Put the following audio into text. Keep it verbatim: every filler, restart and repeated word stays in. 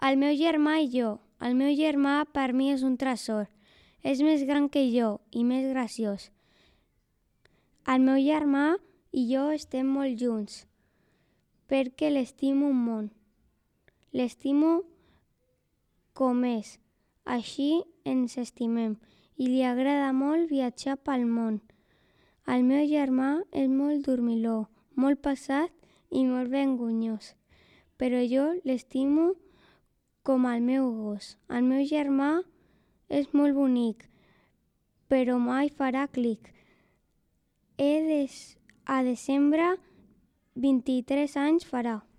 El meu germà i jo. El meu germà per mi és un tresor. És més gran que jo i més graciós. El meu germà i jo estem molt junts perquè l'estimo un món. L'estimo com és. Així ens estimem i li agrada molt viatjar pel món. El meu germà és molt dormiló, molt pesat i molt vergonyós, però jo l'estimo com el meu gos. El meu germà és molt bonic, però mai farà clic. He des... A desembre vint-i-tres anys farà.